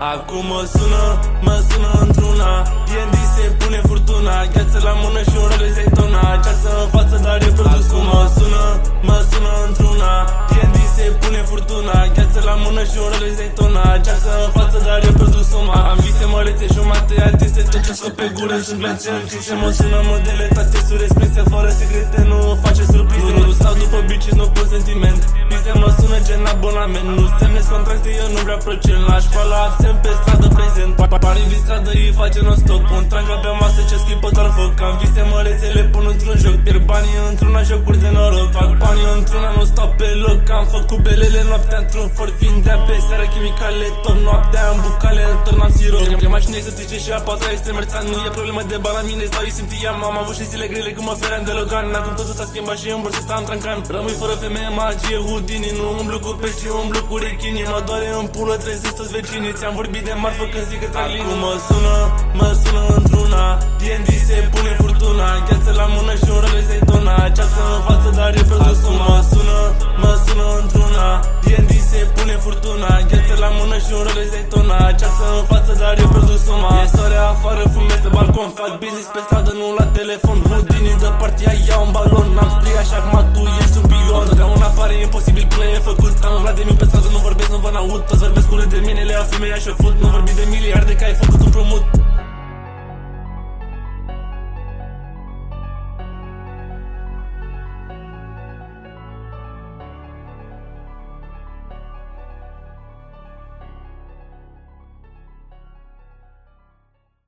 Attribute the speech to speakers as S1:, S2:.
S1: Acum mă sună într-una. D&D se pune furtuna, gheață la mână și un rol Daytona. Ceață în față, dar e produsul. Mă sună într-una. D&D se pune furtuna, gheață la mână și un rol Daytona. Ceață în față, dar e produsul. Am vise mărețe, jumate artiste, tot ce scot pe gură sunt glance închise. Mă sună modele, toate suri sprinse, fără secrete, nu face surprize. Nu stau după bitches, nu pun sentiment. Piste mă sună gen abonament. Nu semnesc contracte, eu nu vreau procent. La școală absent, pe stradă prezent. Parii din stradă îi face non-stop. Un tranga pe masă ce schimbă doar foc. Am vise mărețe, le pun într-un joc. Pierd banii într-una, jocuri de noroc. Fac banii într-una, nu stau pe loc. Am făcut belele noaptea într-un for. Vindea pe seara chimicale, tot noaptea în bucale, întâlnam sirop. E mașină exotice și a patra este merțan. Nu e problemă de bani la mine, stau, îi simtiam. Am avut și zile grele când mă feream de Logan. Acum totul s-a schimbat și în bursă am trancan. Rămâi fără femeie, magie, Houdini. Nu umblu cu pești, umblu cu rechini. Mă doare în pulă, trezesc toți vecinii. Ți-am vorbit de marfă când zic că trag linii. Acum mă sună într-una. D&D se pune furtuna, gheață la mână și un rol Daytona. Ceață în față, dar e produsul. Mă sună într-una. D&D se pune furtuna, gheață la mână și un rol Daytona. Ceață în față, dar e produsul. E soare afară, fumez pe balcon. Fac business pe stradă, nu la telefon. Houdini de partia, iau un balon. N-am stria așa, acum tu ești un pion. Totdeauna pare imposibil, play e făcut. Am umblat de mine pe stradă, nu vorbesc, nu vă n-aud. Toți vorbesc urât de mine, le iau femeia și-o fut. Nu vorbi de miliarde că ai făcut un promut.